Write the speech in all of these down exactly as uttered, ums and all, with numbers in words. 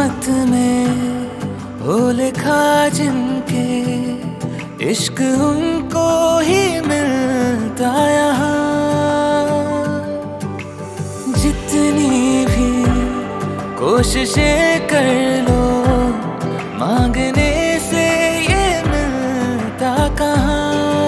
किस्मत में हो लिखा जिनके, इश्क उनको ही मिलता यहाँ। जितनी भी कोशिशें कर लो, मांगने से ये मिलता कहाँ।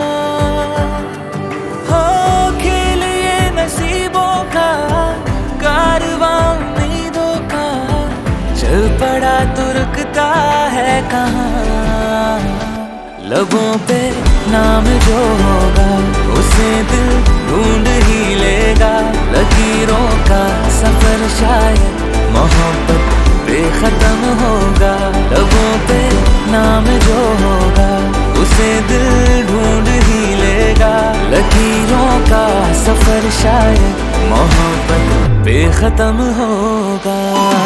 हो खेल ये नसीबों का, कारवां उम्मीदों का, चल पड़ा तो रुकता है कहाँ। लबों पे नाम जो होगा, उसे दिल ढूंढ ही लेगा। लकीरों का सफर शायद मोहब्बत बेखत्म होगा। लबों पे नाम जो होगा, उसे दिल ढूंढ ही लेगा। लकीरों का सफर शायद मोहब्बत बेखत्म होगा।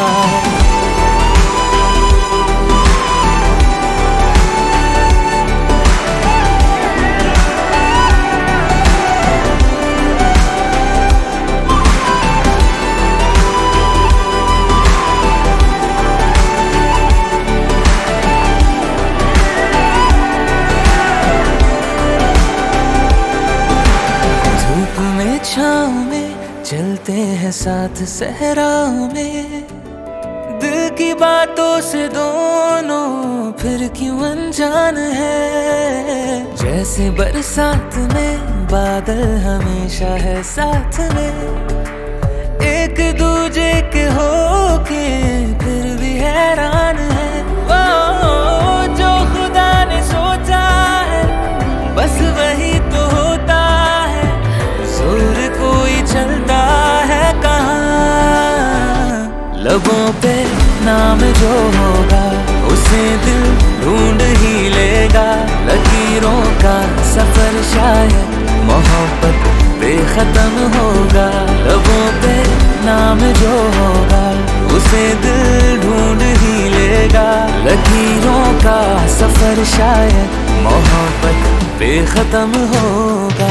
छाँव में चलते हैं साथ सहरा में, दिल की बातों से दोनों फिर क्यों अनजान है। जैसे बरसात में बादल हमेशा है साथ में, एक दूजे के होके फिर भी हैरान है। वो जो खुदा ने सोचा है, बस वही तो होता है। जोर कोई चलता है कहाँ। लबों पे नाम जो होगा, उसे दिल ढूंढ ही लेगा। लकीरों का सफर शायद मोहब्बत बेखत्म होगा। लबों पे नाम जो होगा, उसे दिल ढूंढ ही लेगा। लकीरों का सफर शायद मोहब्बत बेखत्म होगा।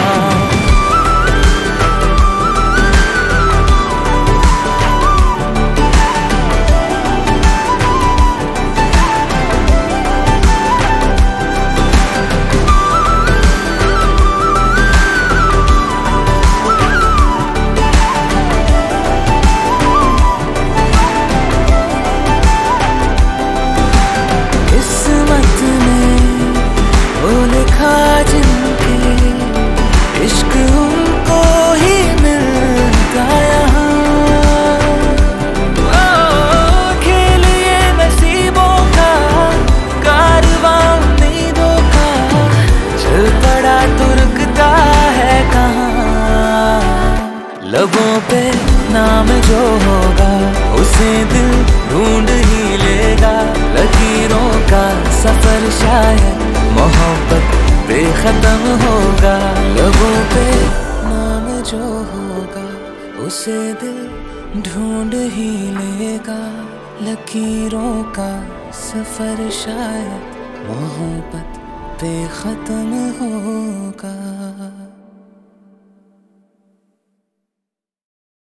जिनके इश्क उनको ही मिलता यहाँ। ओ खेल ये नसीबों का, कारवां उम्मीदों का, चल पड़ा तो रुकता है कहाँ। लबों पे नाम जो होगा, उसे दिल ढूंढ ही लेगा। लकीरों का सफर शायद मोहब्बत बेखत्म होगा। लबों पे नाम जो होगा, उसे दिल ढूंढ ही लेगा। लकीरों का सफर शायद मोहब्बत बेखत्म होगा।